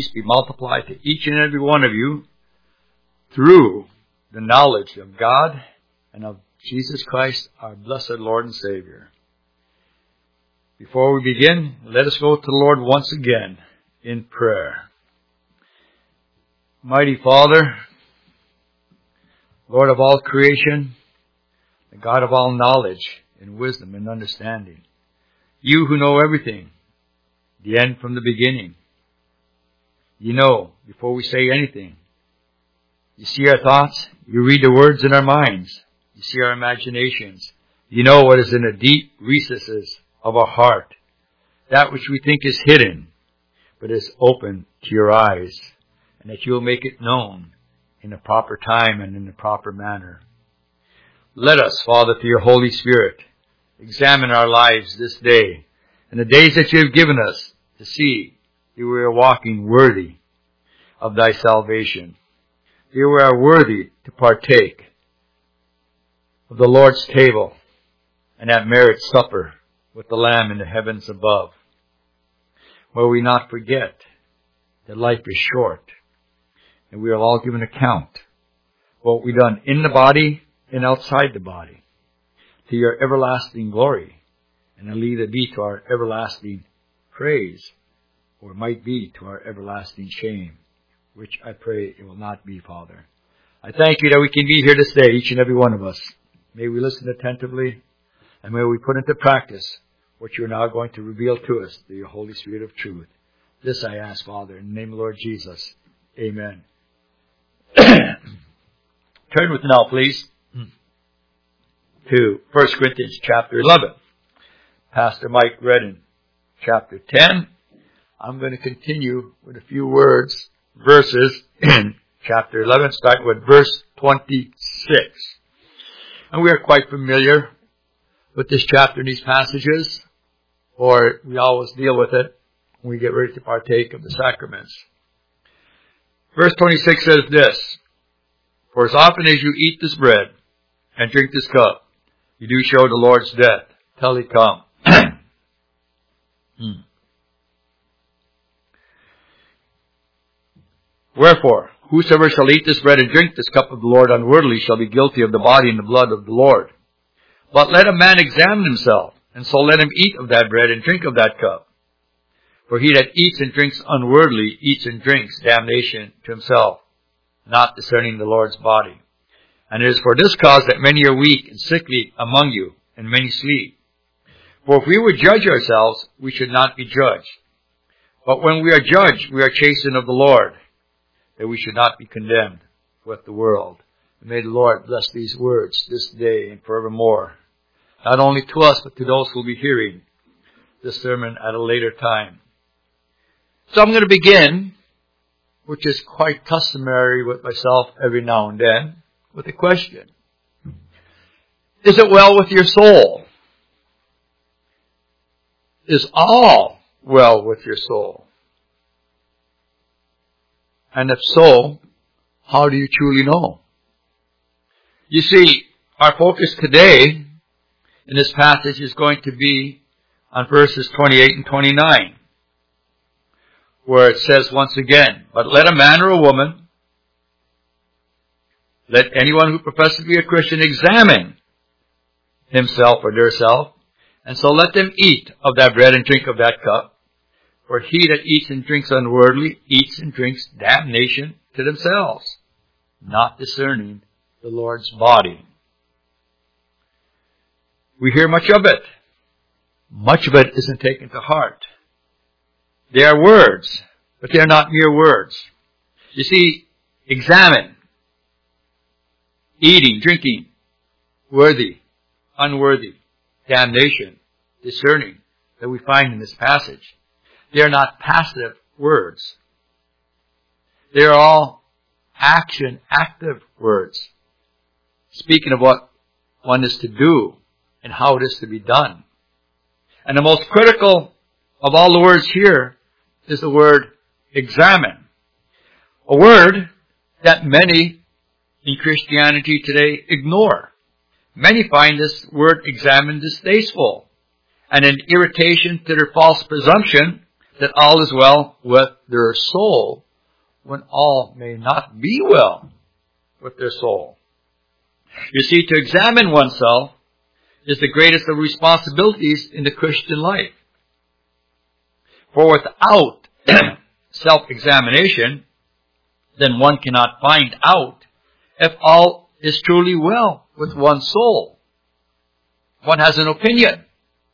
peace be multiplied to each and every one of you through the knowledge of God and of Jesus Christ, our blessed Lord and Savior. Before we begin, let us go to the Lord once again in prayer. Mighty Father, Lord of all creation, the God of all knowledge and wisdom and understanding, you who know everything, the end from the beginning. You know before we say anything. You see our thoughts. You read the words in our minds. You see our imaginations. You know what is in the deep recesses of our heart. That which we think is hidden, but is open to your eyes. And that you will make it known in the proper time and in the proper manner. Let us, Father, through your Holy Spirit, examine our lives this day and the days that you have given us to see that we are walking worthy of thy salvation. That we are worthy to partake of the Lord's table and that marriage supper with the Lamb in the heavens above. Where we not forget that life is short and we are all given account for what we've done in the body and outside the body to your everlasting glory. And it'll either be to our everlasting praise, or it might be to our everlasting shame, which I pray it will not be, Father. I thank you that we can be here this day, each and every one of us. May we listen attentively, and may we put into practice what you are now going to reveal to us through your Holy Spirit of truth. This I ask, Father, in the name of the Lord Jesus. Amen. Turn with me now, please, to 1 Corinthians chapter 11. Pastor Mike read in chapter 10. I'm going to continue with a few verses in chapter 11, starting with verse 26. And we are quite familiar with this chapter and these passages, or we always deal with it when we get ready to partake of the sacraments. Verse 26 says this: For as often as you eat this bread and drink this cup, you do show the Lord's death till he come. Wherefore, whosoever shall eat this bread and drink this cup of the Lord unworthily shall be guilty of the body and the blood of the Lord. But let a man examine himself, and so let him eat of that bread and drink of that cup. For he that eats and drinks unworthily eats and drinks damnation to himself, not discerning the Lord's body. And it is for this cause that many are weak and sickly among you, and many sleep. For if we would judge ourselves, we should not be judged. But when we are judged, we are chastened of the Lord, that we should not be condemned with the world. And may the Lord bless these words this day and forevermore, not only to us, but to those who will be hearing this sermon at a later time. So I'm going to begin, which is quite customary with myself every now and then, with a question. Is it well with your soul? Is all well with your soul? And if so, how do you truly know? You see, our focus today in this passage is going to be on verses 28 and 29, where it says once again, But let a man or a woman, let anyone who professes to be a Christian examine himself or theirself, and so let them eat of that bread and drink of that cup. For he that eats and drinks unworthily eats and drinks damnation to themselves, not discerning the Lord's body. We hear much of it. Much of it isn't taken to heart. They are words, but they are not mere words. You see, examine, eating, drinking, worthy, unworthy, damnation, discerning, that we find in this passage. They are not passive words. They are all action, active words, speaking of what one is to do and how it is to be done. And the most critical of all the words here is the word examine. A word that many in Christianity today ignore. Many find this word examine distasteful and an irritation to their false presumption that all is well with their soul, when all may not be well with their soul. You see, to examine oneself is the greatest of responsibilities in the Christian life. For without self-examination, then one cannot find out if all is truly well with one's soul. One has an opinion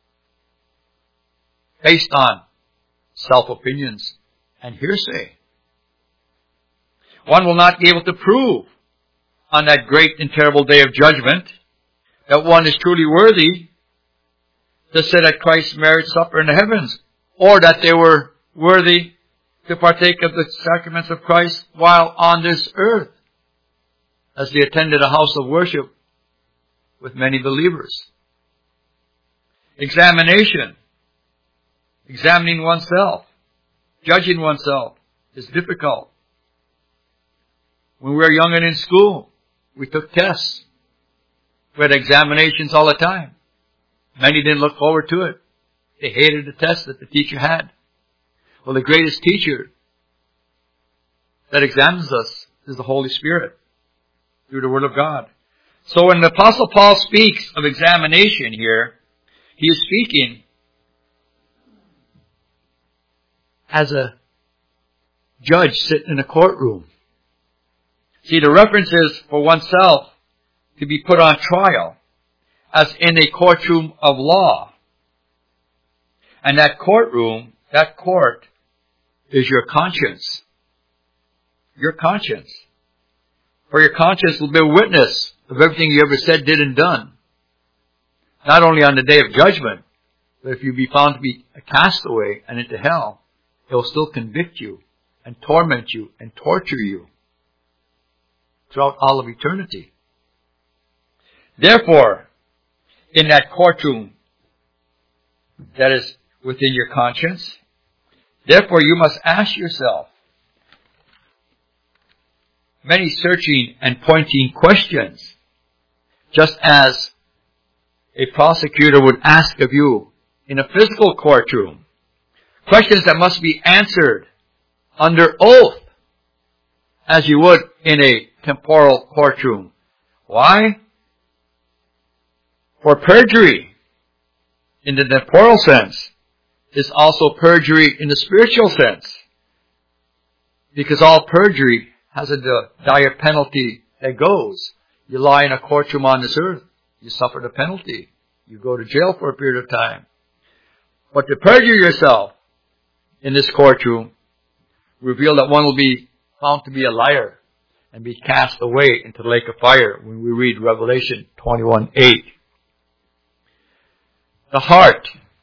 based on self-opinions and hearsay. One will not be able to prove on that great and terrible day of judgment that one is truly worthy to sit at Christ's marriage supper in the heavens, or that they were worthy to partake of the sacraments of Christ while on this earth, as they attended a house of worship with many believers. Examination, examining oneself, judging oneself is difficult. When we were young and in school, we took tests. We had examinations all the time. Many didn't look forward to it. They hated the test that the teacher had. Well, the greatest teacher that examines us is the Holy Spirit through the Word of God. So when the Apostle Paul speaks of examination here, he is speaking as a judge sitting in a courtroom. See, the reference is for oneself to be put on trial as in a courtroom of law. And that courtroom, that court, is your conscience. Your conscience. For your conscience will bear witness of everything you ever said, did, and done. Not only on the day of judgment, but if you be found to be a castaway and into hell, it will still convict you and torment you and torture you throughout all of eternity. Therefore, in that courtroom that is within your conscience, therefore you must ask yourself many searching and pointing questions, just as a prosecutor would ask of you in a physical courtroom. Questions that must be answered under oath, as you would in a temporal courtroom. Why? For perjury, in the temporal sense, is also perjury in the spiritual sense. Because all perjury has a dire penalty that goes. You lie in a courtroom on this earth, you suffer the penalty. You go to jail for a period of time. But to perjure yourself in this courtroom, reveal that one will be found to be a liar and be cast away into the lake of fire when we read Revelation 21:8. The heart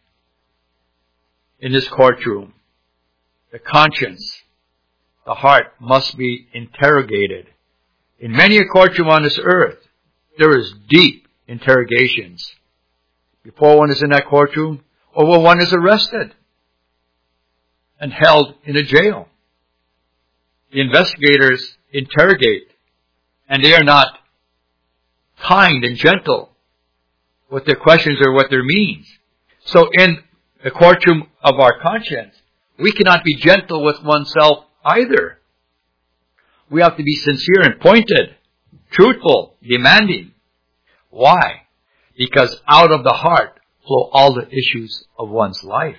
in this courtroom, the conscience, the heart must be interrogated. In many a courtroom on this earth, there is deep interrogations before one is in that courtroom or when one is arrested and held in a jail. The investigators interrogate, and they are not kind and gentle with their questions or what their means. So in the courtroom of our conscience, we cannot be gentle with oneself either. We have to be sincere and pointed, truthful, demanding. Why? Because out of the heart flow all the issues of one's life.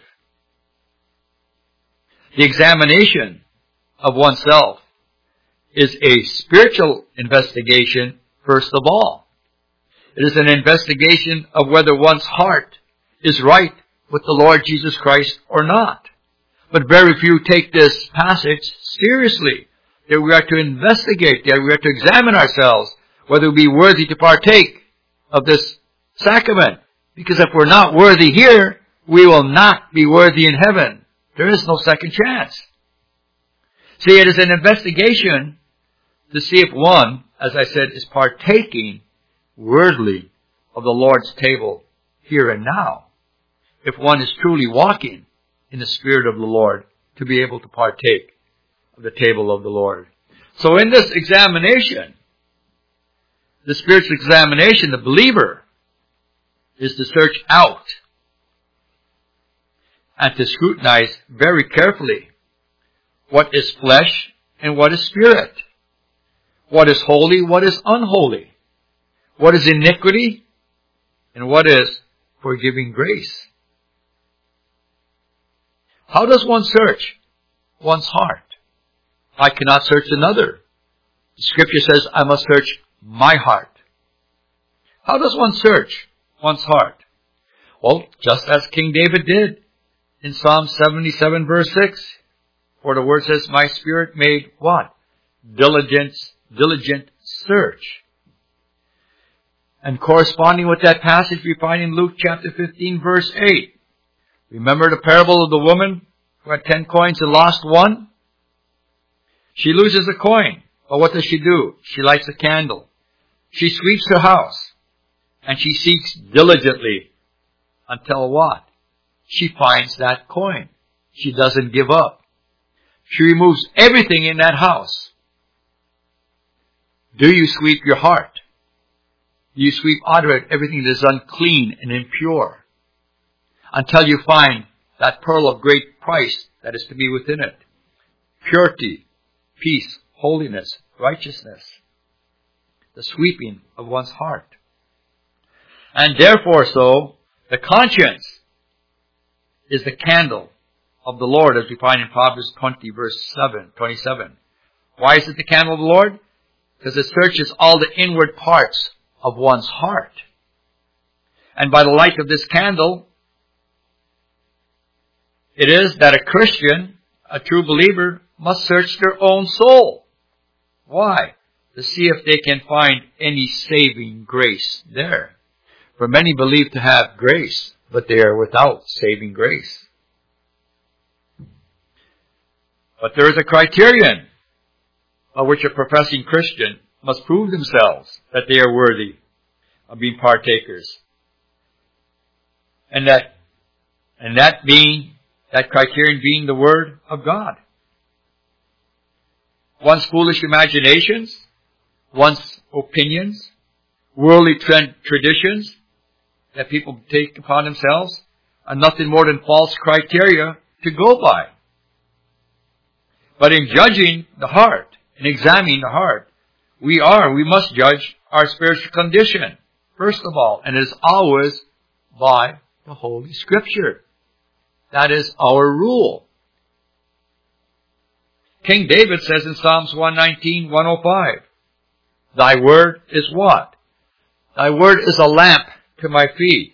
The examination of oneself is a spiritual investigation, first of all. It is an investigation of whether one's heart is right with the Lord Jesus Christ or not. But very few take this passage seriously. That we are to investigate, that we are to examine ourselves, whether we be worthy to partake of this sacrament. Because if we're not worthy here, we will not be worthy in heaven. There is no second chance. See, it is an investigation to see if one, as I said, is partaking worthily of the Lord's table here and now. If one is truly walking in the Spirit of the Lord to be able to partake of the table of the Lord. So in this examination, the spiritual examination, the believer is to search out and to scrutinize very carefully what is flesh and what is spirit, what is holy, what is unholy, what is iniquity, and what is forgiving grace. How does one search one's heart? I cannot search another. The Scripture says I must search my heart. How does one search one's heart? Well, just as King David did in Psalm 77 verse 6. For the word says, my spirit made what? Diligent search. And corresponding with that passage we find in Luke chapter 15 verse 8. Remember the parable of the woman who had 10 coins and lost one? She loses a coin. But what does she do? She lights a candle. She sweeps her house. And she seeks diligently until what? She finds that coin. She doesn't give up. She removes everything in that house. Do you sweep your heart? Do you sweep out of it everything that is unclean and impure? Until you find that pearl of great price that is to be within it. Purity, peace, holiness, righteousness. The sweeping of one's heart. And therefore the conscience is the candle of the Lord, as we find in Proverbs 20 verse 27. Why is it the candle of the Lord? Because it searches all the inward parts of one's heart. And by the light of this candle, it is that a Christian, a true believer, must search their own soul. Why? To see if they can find any saving grace there. For many believe to have grace, but they are without saving grace. But there is a criterion by which a professing Christian must prove themselves that they are worthy of being partakers. And that criterion being the Word of God. One's foolish imaginations, one's opinions, worldly traditions that people take upon themselves are nothing more than false criteria to go by. But in judging the heart and examining the heart, we must judge our spiritual condition, first of all, and it is always by the Holy Scripture. That is our rule. King David says in Psalms 119, 105, Thy word is what? Thy word is a lamp to my feet,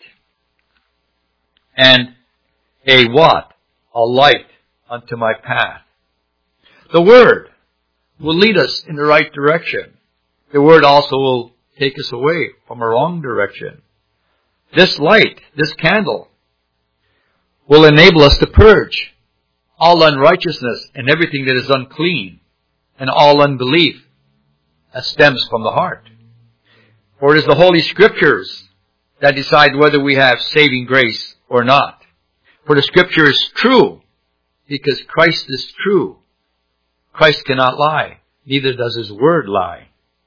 and a what? A light unto my path. The Word will lead us in the right direction. The Word also will take us away from a wrong direction. This light, this candle, will enable us to purge all unrighteousness and everything that is unclean and all unbelief that stems from the heart. For it is the Holy Scriptures that decide whether we have saving grace or not. For the Scripture is true because Christ is true. Christ cannot lie, neither does His Word lie.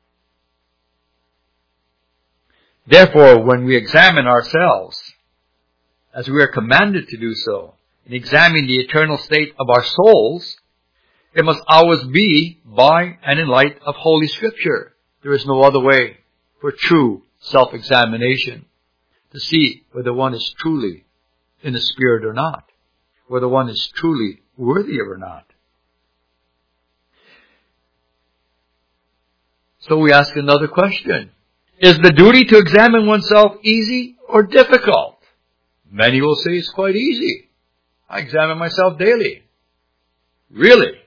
Therefore, when we examine ourselves, as we are commanded to do so, and examine the eternal state of our souls, it must always be by and in light of Holy Scripture. There is no other way for true self-examination to see whether one is truly in the Spirit or not, whether one is truly worthy or not. So we ask another question. Is the duty to examine oneself easy or difficult? Many will say it's quite easy. I examine myself daily. Really?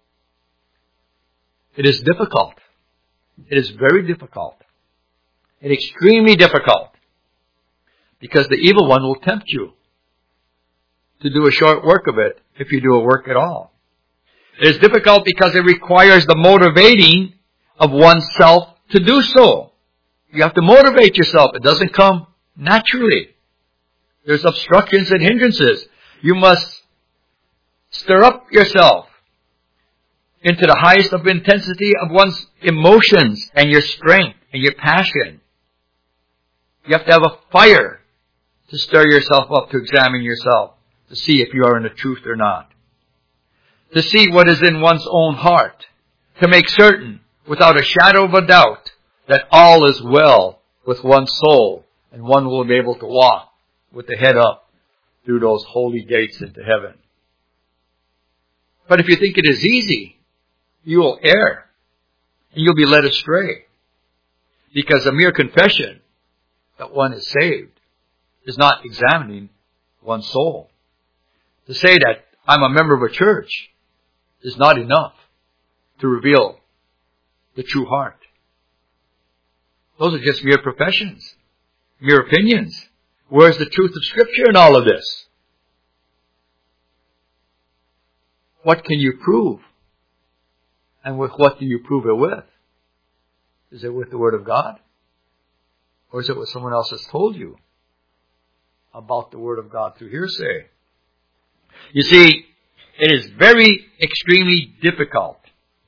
It is difficult. It is very difficult. And extremely difficult. Because the evil one will tempt you to do a short work of it if you do a work at all. It is difficult because it requires the motivating of oneself to do so. You have to motivate yourself. It doesn't come naturally. There's obstructions and hindrances. You must stir up yourself into the highest of intensity of one's emotions and your strength and your passion. You have to have a fire to stir yourself up, to examine yourself, to see if you are in the truth or not. To see what is in one's own heart. To make certain, without a shadow of a doubt, that all is well with one's soul and one will be able to walk with the head up through those holy gates into heaven. But if you think it is easy, you will err and you'll be led astray. Because a mere confession that one is saved is not examining one's soul. To say that I'm a member of a church is not enough to reveal the true heart. Those are just mere professions, mere opinions. Where's the truth of Scripture in all of this? What can you prove? And with what do you prove it with? Is it with the Word of God? Or is it what someone else has told you about the Word of God through hearsay? You see, it is very extremely difficult.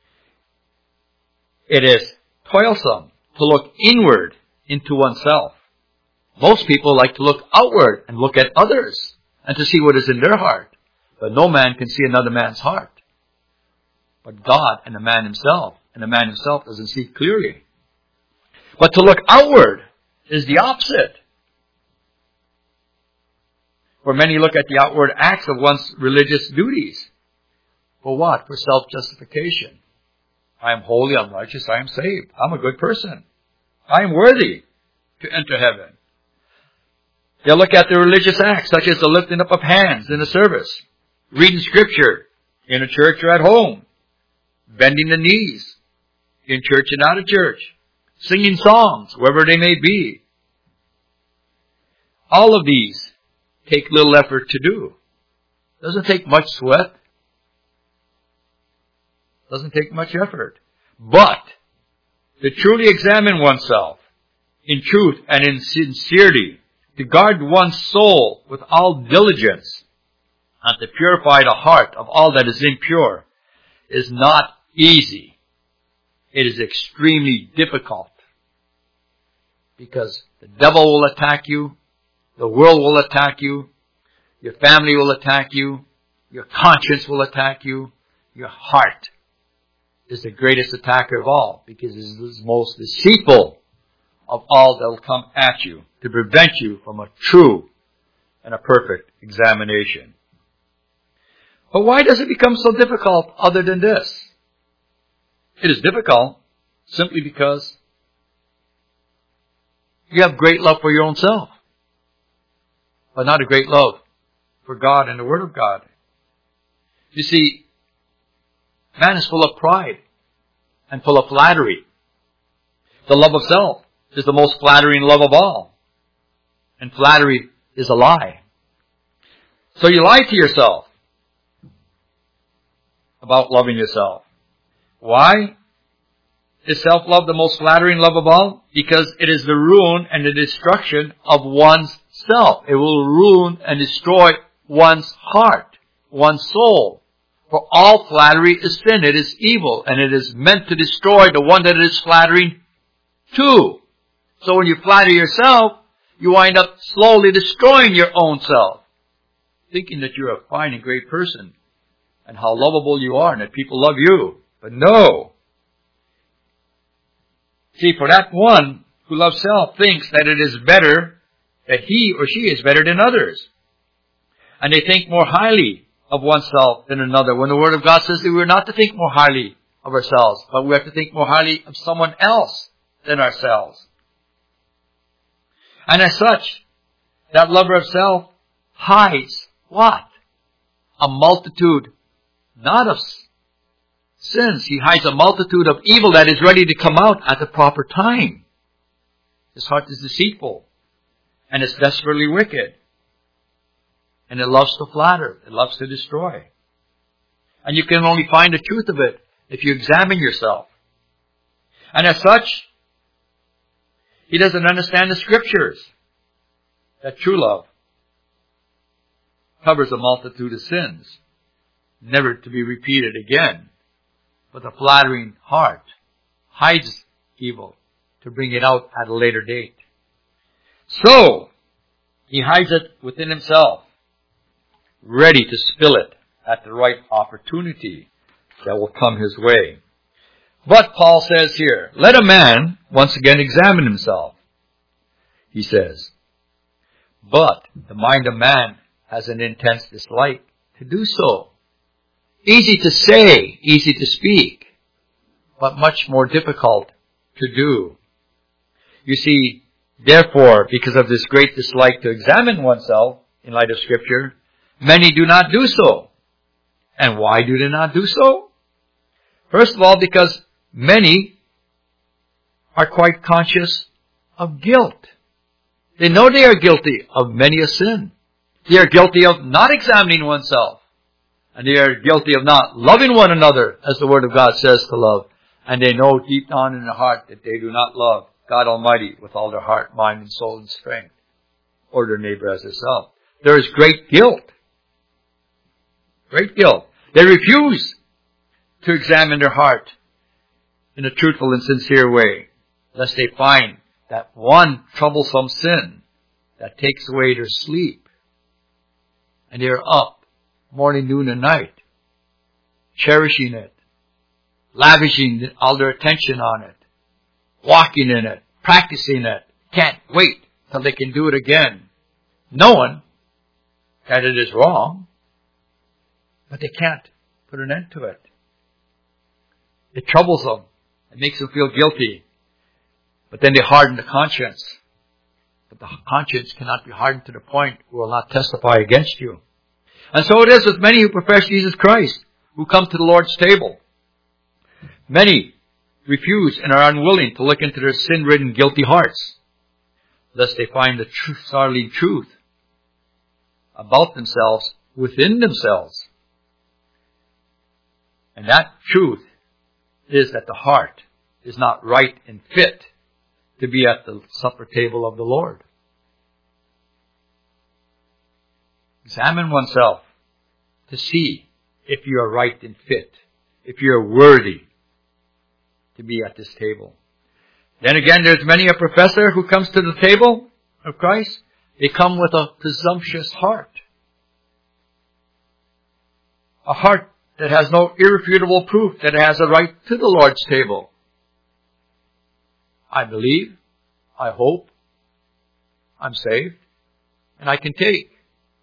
It is toilsome to look inward into oneself. Most people like to look outward and look at others and to see what is in their heart. But no man can see another man's heart. But God and the man himself. And the man himself doesn't see clearly. But to look outward is the opposite. For many look at the outward acts of one's religious duties. For what? For self-justification. I am holy, I am righteous, I am saved. I'm a good person. I am worthy to enter heaven. They'll look at the religious acts, such as the lifting up of hands in a service, reading Scripture in a church or at home, bending the knees in church and out of church, singing songs, wherever they may be. All of these take little effort to do. Doesn't take much sweat. Doesn't take much effort. But to truly examine oneself in truth and in sincerity, to guard one's soul with all diligence, and to purify the heart of all that is impure, is not easy. It is extremely difficult. Because the devil will attack you, the world will attack you, your family will attack you, your conscience will attack you, your heart is the greatest attacker of all, because it is the most deceitful of all that will come at you to prevent you from a true and a perfect examination. But why does it become so difficult other than this? It is difficult simply because you have great love for your own self, but not a great love for God and the Word of God. You see, man is full of pride and full of flattery. The love of self is the most flattering love of all. And flattery is a lie. So you lie to yourself about loving yourself. Why is self-love the most flattering love of all? Because it is the ruin and the destruction of one's self. It will ruin and destroy one's heart, one's soul. For all flattery is sin. It is evil, and it is meant to destroy the one that it is flattering to. So when you flatter yourself, you wind up slowly destroying your own self, thinking that you're a fine and great person, and how lovable you are, and that people love you. But no. See, for that one who loves self thinks that it is better, that he or she is better than others. And they think more highly of oneself than another. When the Word of God says that we are not to think more highly of ourselves, but we have to think more highly of someone else than ourselves. And as such, that lover of self hides what? A multitude, not of sins. He hides a multitude of evil that is ready to come out at the proper time. His heart is deceitful, and it's desperately wicked. And it loves to flatter. It loves to destroy. And you can only find the truth of it if you examine yourself. And as such, he doesn't understand the Scriptures. That true love covers a multitude of sins, never to be repeated again. But the flattering heart hides evil to bring it out at a later date. So, he hides it within himself. ready to spill it at the right opportunity that will come his way. But Paul says here, let a man once again examine himself. He says, but the mind of man has an intense dislike to do so. Easy to say, easy to speak, but much more difficult to do. You see, therefore, because of this great dislike to examine oneself in light of Scripture, many do not do so. And why do they not do so? First of all, because many are quite conscious of guilt. They know they are guilty of many a sin. They are guilty of not examining oneself. And they are guilty of not loving one another as the Word of God says to love. And they know deep down in their heart that they do not love God Almighty with all their heart, mind, and soul and strength, or their neighbor as themselves. There is great guilt. Great guilt. They refuse to examine their heart in a truthful and sincere way, lest they find that one troublesome sin that takes away their sleep. And they are up morning, noon, and night, cherishing it, lavishing all their attention on it, walking in it, practicing it, can't wait till they can do it again, knowing that it is wrong, but they can't put an end to it. It troubles them. It makes them feel guilty. But then they harden the conscience. But the conscience cannot be hardened to the point who will not testify against you. And so it is with many who profess Jesus Christ, who come to the Lord's table. Many refuse and are unwilling to look into their sin-ridden, guilty hearts, lest they find the startling truth about themselves within themselves. And that truth is that the heart is not right and fit to be at the supper table of the Lord. Examine oneself to see if you are right and fit, if you are worthy to be at this table. Then again, there's many a professor who comes to the table of Christ. They come with a presumptuous heart. A heart that has no irrefutable proof that it has a right to the Lord's table. I believe, I hope, I'm saved, and I can take.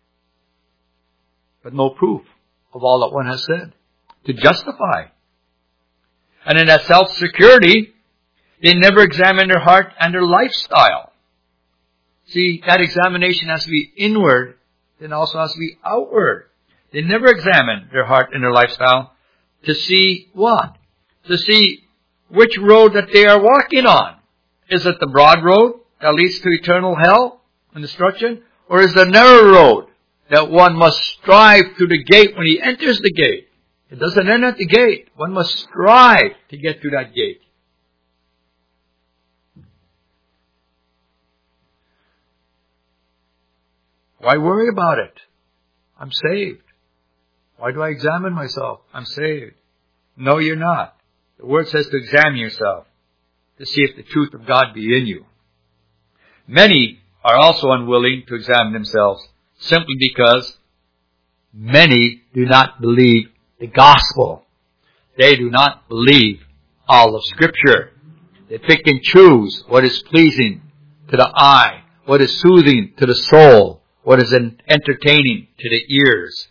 But no proof of all that one has said to justify. And in that self-security, they never examine their heart and their lifestyle. See, that examination has to be inward, then also has to be outward. They never examine their heart and their lifestyle to see what? To see which road that they are walking on. Is it the broad road that leads to eternal hell and destruction? Or is it the narrow road that one must strive through the gate when he enters the gate? It doesn't end at the gate. One must strive to get through that gate. Why worry about it? I'm saved. Why do I examine myself? I'm saved. No, you're not. The Word says to examine yourself to see if the truth of God be in you. Many are also unwilling to examine themselves simply because many do not believe the gospel. They do not believe all of Scripture. They pick and choose what is pleasing to the eye, what is soothing to the soul, what is entertaining to the ears.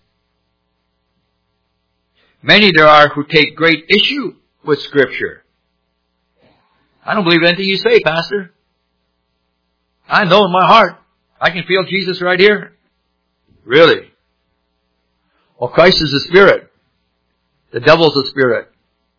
Many there are who take great issue with Scripture. I don't believe anything you say, Pastor. I know in my heart. I can feel Jesus right here. Really? Well, Christ is the Spirit. The devil's the spirit.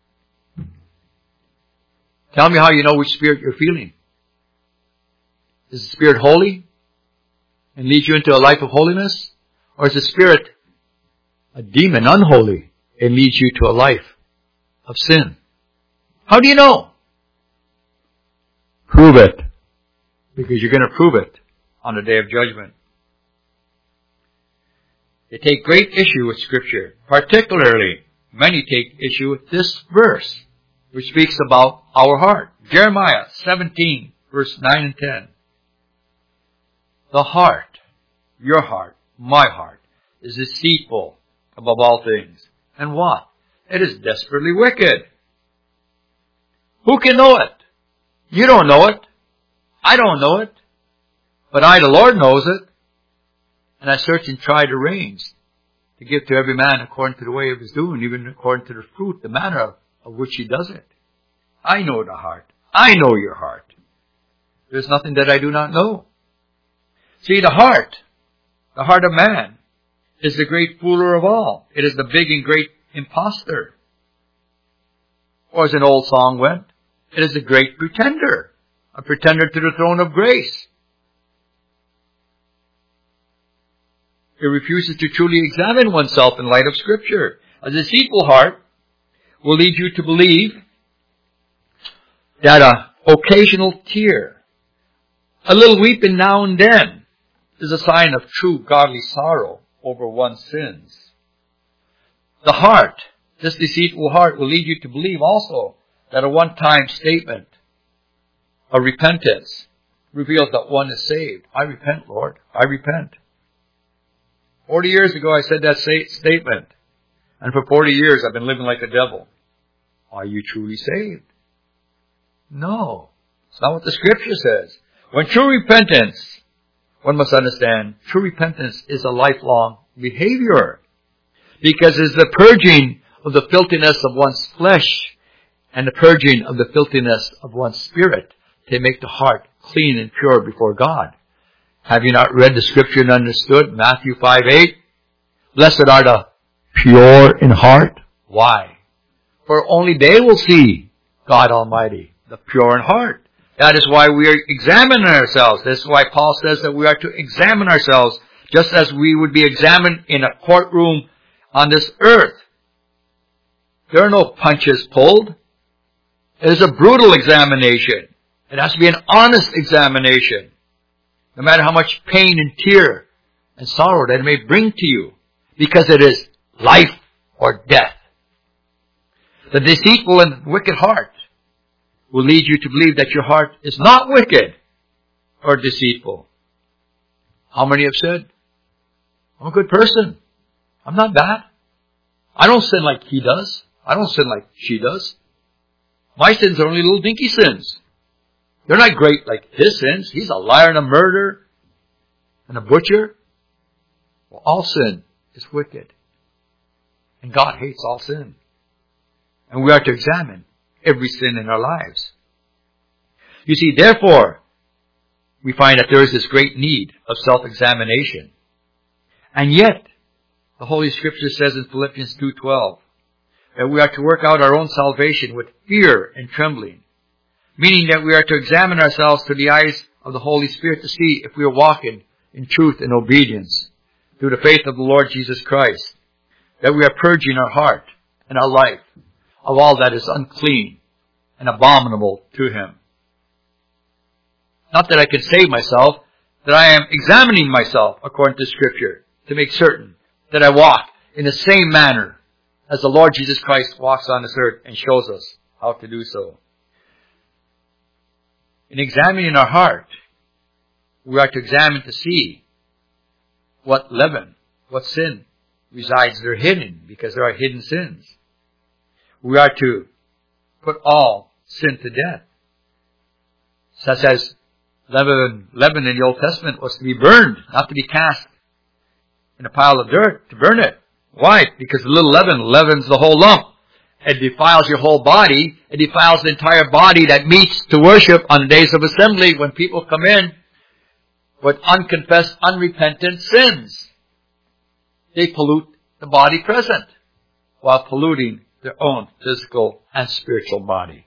Tell me how you know which spirit you're feeling. Is the Spirit holy and leads you into a life of holiness? Or is the Spirit a demon, unholy, and leads you to a life of sin? How do you know? Prove it. Because you're going to prove it on the day of judgment. They take great issue with Scripture. Particularly, many take issue with this verse, which speaks about our heart. Jeremiah 17, verse 9 and 10. The heart, your heart, my heart, is deceitful above all things. And what? It is desperately wicked. Who can know it? You don't know it. I don't know it. But I, the Lord, knows it. And I search and try to arrange to give to every man according to the way of his doing, even according to the fruit, the manner of which he does it. I know the heart. I know your heart. There's nothing that I do not know. See, the heart of man, is the great fooler of all. It is the big and great impostor. Or as an old song went, it is the great pretender, a pretender to the throne of grace. It refuses to truly examine oneself in light of Scripture. A deceitful heart will lead you to believe that an occasional tear, a little weeping now and then, is a sign of true godly sorrow over one's sins. The heart, this deceitful heart, will lead you to believe also that a one-time statement of repentance reveals that one is saved. I repent, Lord. I repent. 40 years ago I said that statement. And for 40 years I've been living like a devil. Are you truly saved? No. It's not what the Scripture says. When true repentance, one must understand, true repentance is a lifelong behavior. Because it's the purging of the filthiness of one's flesh and the purging of the filthiness of one's spirit to make the heart clean and pure before God. Have you not read the Scripture and understood Matthew 5:8? Blessed are the pure in heart. Why? For only they will see God Almighty, the pure in heart. That is why we are examining ourselves. This is why Paul says that we are to examine ourselves just as we would be examined in a courtroom on this earth. There are no punches pulled. It is a brutal examination. It has to be an honest examination. No matter how much pain and tear and sorrow that it may bring to you. Because it is life or death. The deceitful and wicked heart will lead you to believe that your heart is not wicked or deceitful. How many have said, I'm a good person. I'm not bad. I don't sin like he does. I don't sin like she does. My sins are only little dinky sins. They're not great like his sins. He's a liar and a murderer and a butcher. Well, all sin is wicked. And God hates all sin. And we are to examine every sin in our lives. You see, therefore, we find that there is this great need of self-examination. And yet, the Holy Scripture says in Philippians 2:12 that we are to work out our own salvation with fear and trembling. Meaning that we are to examine ourselves through the eyes of the Holy Spirit to see if we are walking in truth and obedience through the faith of the Lord Jesus Christ. That we are purging our heart and our life of all that is unclean and abominable to Him. Not that I can save myself, that I am examining myself according to Scripture to make certain that I walk in the same manner as the Lord Jesus Christ walks on this earth and shows us how to do so. In examining our heart, we are to examine to see what leaven, what sin resides there hidden, because there are hidden sins. We are to put all sin to death. Such as leaven in the Old Testament was to be burned, not to be cast in a pile of dirt to burn it. Why? Because the little leaven leavens the whole lump. It defiles your whole body. It defiles the entire body that meets to worship on the days of assembly when people come in with unconfessed, unrepentant sins. They pollute the body present while polluting their own physical and spiritual body.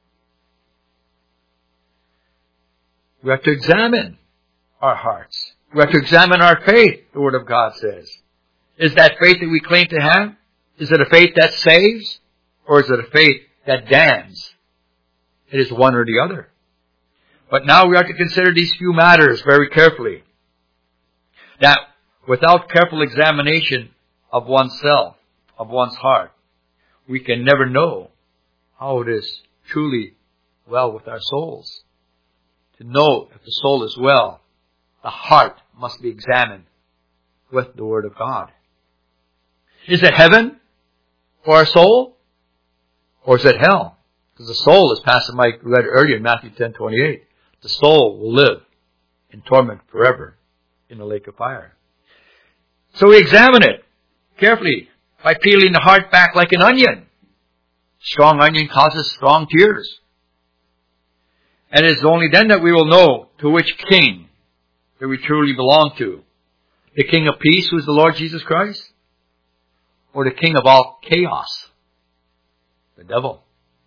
We have to examine our hearts. We have to examine our faith, the Word of God says. Is that faith that we claim to have? Is it a faith that saves? Or is it a faith that damns? It is one or the other. But now we are to consider these few matters very carefully. That without careful examination of oneself, of one's heart, we can never know how it is truly well with our souls. To know if the soul is well, the heart must be examined with the Word of God. Is it heaven for our soul? Or is it hell? Because the soul, as Pastor Mike read earlier in Matthew 10:28, the soul will live in torment forever in the lake of fire. So we examine it carefully by peeling the heart back like an onion. Strong onion causes strong tears. And it is only then that we will know to which king that we truly belong to. The King of Peace, who is the Lord Jesus Christ? Or the king of all chaos, the devil?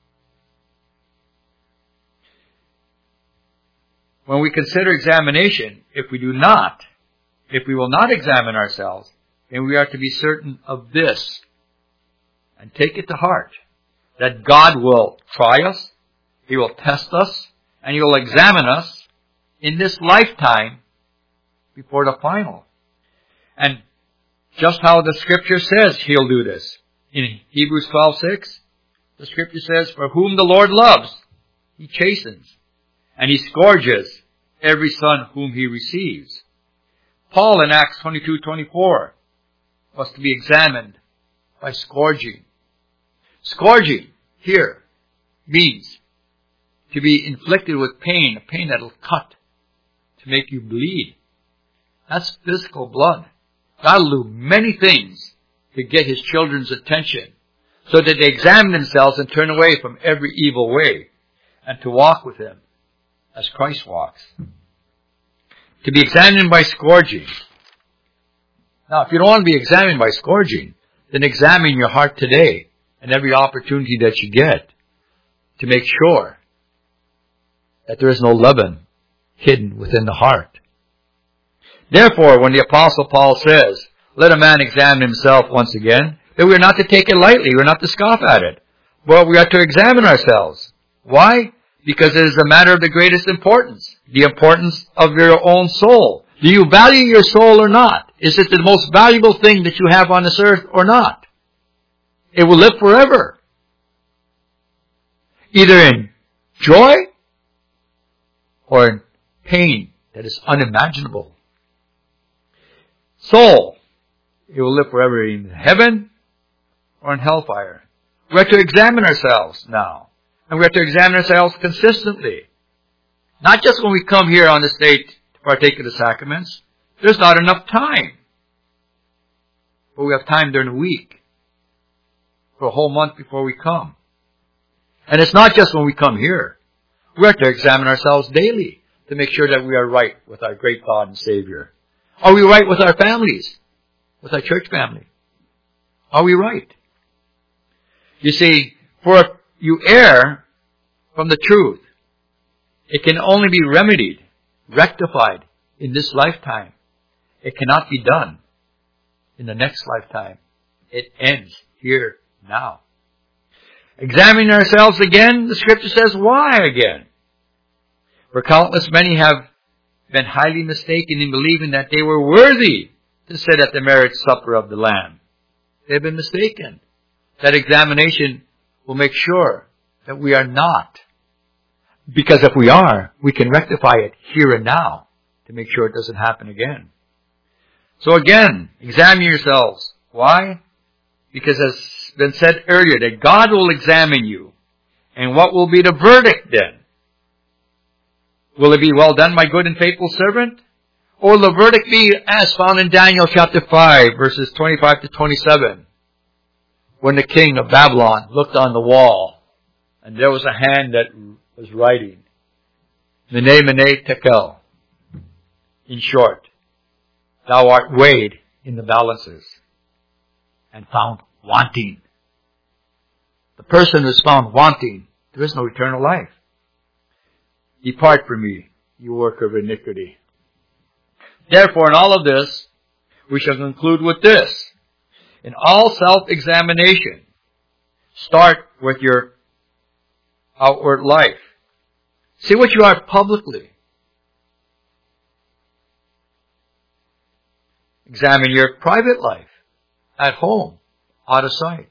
When we consider examination, if we will not examine ourselves, then we are to be certain of this and take it to heart, that God will try us, He will test us, and He will examine us in this lifetime before the final. And just how the Scripture says He'll do this. In Hebrews 12:6, the Scripture says, "For whom the Lord loves, He chastens, and He scourges every son whom He receives." Paul in Acts 22:24 was to be examined by scourging. Scourging here means to be inflicted with pain, a pain that will cut, to make you bleed. That's physical blood. God will do many things to get His children's attention so that they examine themselves and turn away from every evil way and to walk with Him as Christ walks. To be examined by scourging. Now, if you don't want to be examined by scourging, then examine your heart today and every opportunity that you get to make sure that there is no leaven hidden within the heart. Therefore, when the Apostle Paul says, "Let a man examine himself once again," then we are not to take it lightly. We are not to scoff at it. But we are to examine ourselves. Why? Because it is a matter of the greatest importance. The importance of your own soul. Do you value your soul or not? Is it the most valuable thing that you have on this earth or not? It will live forever. Either in joy or in pain that is unimaginable. Soul, it will live forever in heaven or in hellfire. We have to examine ourselves now. And we have to examine ourselves consistently. Not just when we come here on this day to partake of the sacraments. There's not enough time. But we have time during the week. For a whole month before we come. And it's not just when we come here. We have to examine ourselves daily to make sure that we are right with our great God and Savior. Are we right with our families? With our church family? Are we right? You see, for if you err from the truth, it can only be remedied, rectified in this lifetime. It cannot be done in the next lifetime. It ends here, now. Examining ourselves again, the Scripture says, why again? For countless many have been highly mistaken in believing that they were worthy to sit at the marriage supper of the Lamb. They have been mistaken. That examination will make sure that we are not. Because if we are, we can rectify it here and now to make sure it doesn't happen again. So again, examine yourselves. Why? Because as been said earlier, that God will examine you. And what will be the verdict then? Will it be, "Well done, my good and faithful servant"? Or will the verdict be as found in Daniel chapter 5, verses 25 to 27? When the king of Babylon looked on the wall, and there was a hand that was writing, "Mene, Mene, Tekel." In short, thou art weighed in the balances and found wanting. The person who is found wanting, there is no eternal life. Depart from me, you worker of iniquity. Therefore, in all of this, we shall conclude with this. In all self-examination, start with your outward life. See what you are publicly. Examine your private life, at home, out of sight.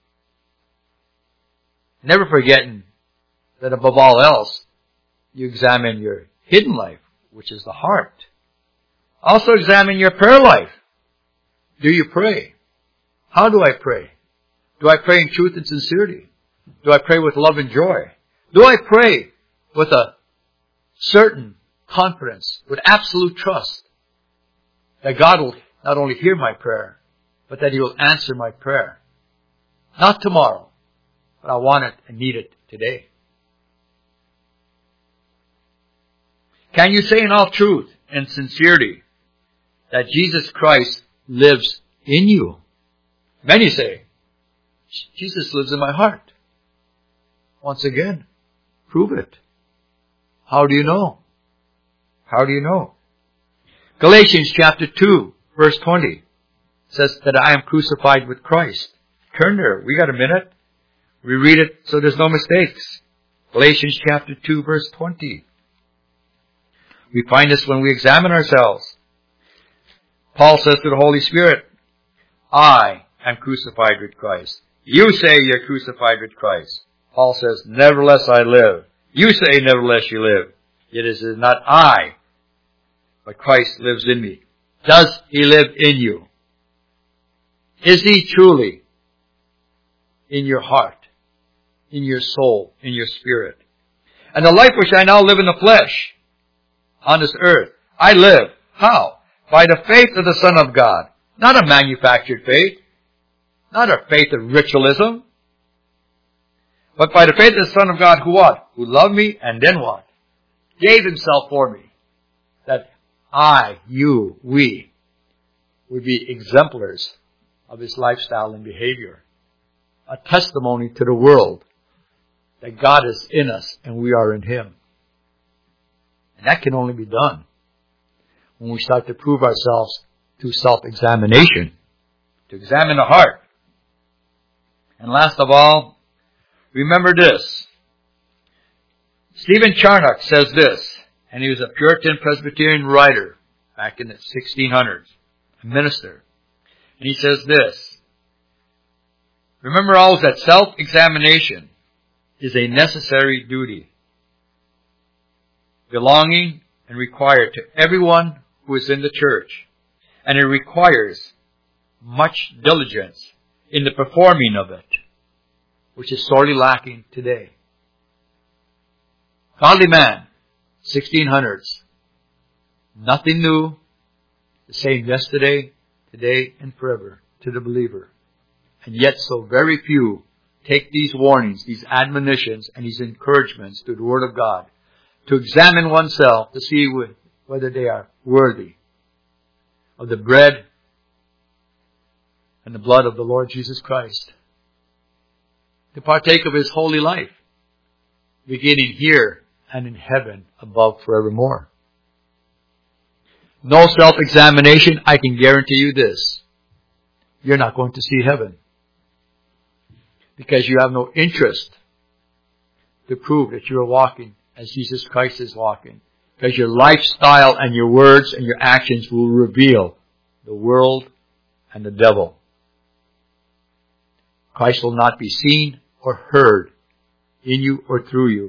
Never forgetting that above all else, you examine your hidden life, which is the heart. Also examine your prayer life. Do you pray? How do I pray? Do I pray in truth and sincerity? Do I pray with love and joy? Do I pray with a certain confidence, with absolute trust that God will not only hear my prayer, but that He will answer my prayer? Not tomorrow, but I want it and need it today. Can you say in all truth and sincerity that Jesus Christ lives in you? Many say, Jesus lives in my heart. Once again, prove it. How do you know? How do you know? Galatians chapter 2, verse 20 says that I am crucified with Christ. Turn there. We got a minute. We read it so there's no mistakes. Galatians chapter 2, verse 20. We find this when we examine ourselves. Paul says to the Holy Spirit, I am crucified with Christ. You say you're crucified with Christ. Paul says, nevertheless I live. You say, nevertheless you live. Yet it is not I, but Christ lives in me. Does He live in you? Is He truly in your heart, in your soul, in your spirit? And the life which I now live in the flesh, on this earth, I live. How? By the faith of the Son of God. Not a manufactured faith. Not a faith of ritualism. But by the faith of the Son of God, who what? Who loved me and then what? Gave Himself for me. That I, you, we would be exemplars of His lifestyle and behavior. A testimony to the world that God is in us and we are in Him. And that can only be done when we start to prove ourselves through self-examination. To examine the heart. And last of all, remember this. Stephen Charnock says this, and he was a Puritan Presbyterian writer back in the 1600s, a minister. And he says this, remember always that self-examination is a necessary duty, belonging and required to everyone who is in the church. And it requires much diligence in the performing of it, which is sorely lacking today. Godly man, 1600s. Nothing new, the same yesterday, today, and forever to the believer. And yet so very few take these warnings, these admonitions, and these encouragements through the Word of God to examine oneself to see whether they are worthy of the bread and the blood of the Lord Jesus Christ. To partake of His holy life, beginning here and in heaven above forevermore. No self-examination, I can guarantee you this. You're not going to see heaven. Because you have no interest to prove that you are walking as Jesus Christ is walking. Because your lifestyle and your words and your actions will reveal the world and the devil. Christ will not be seen or heard in you or through you.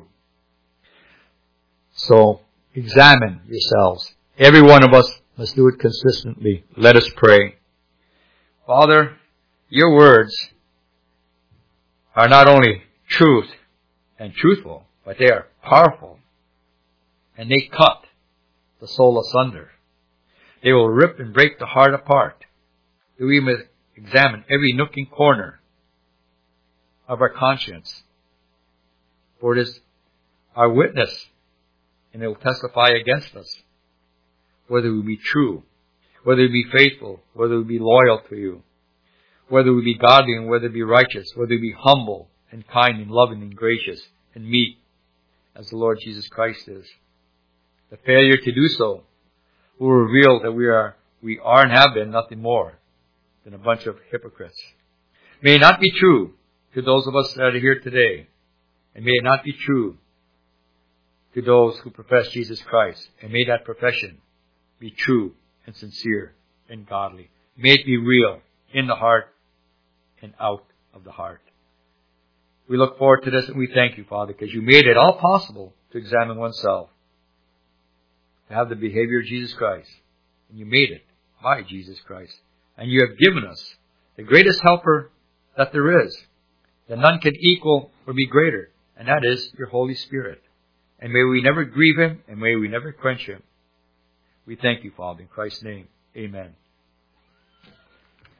So, examine yourselves. Every one of us must do it consistently. Let us pray. Father, your words are not only truth and truthful, but they are powerful. And they cut the soul asunder. They will rip and break the heart apart. We must examine every nook and corner of our conscience. For it is our witness, and it will testify against us. Whether we be true, whether we be faithful, whether we be loyal to you, whether we be godly and whether we be righteous, whether we be humble and kind and loving and gracious and meek as the Lord Jesus Christ is. The failure to do so will reveal that we are and have been nothing more than a bunch of hypocrites. May it not be true to those of us that are here today, and may it not be true to those who profess Jesus Christ, and may that profession be true and sincere and godly. May it be real in the heart and out of the heart. We look forward to this and we thank you, Father, because you made it all possible to examine oneself, to have the behavior of Jesus Christ. And you made it by Jesus Christ. And you have given us the greatest helper that there is, that none can equal or be greater, and that is your Holy Spirit. And may we never grieve Him, and may we never quench Him. We thank you, Father, in Christ's name. Amen.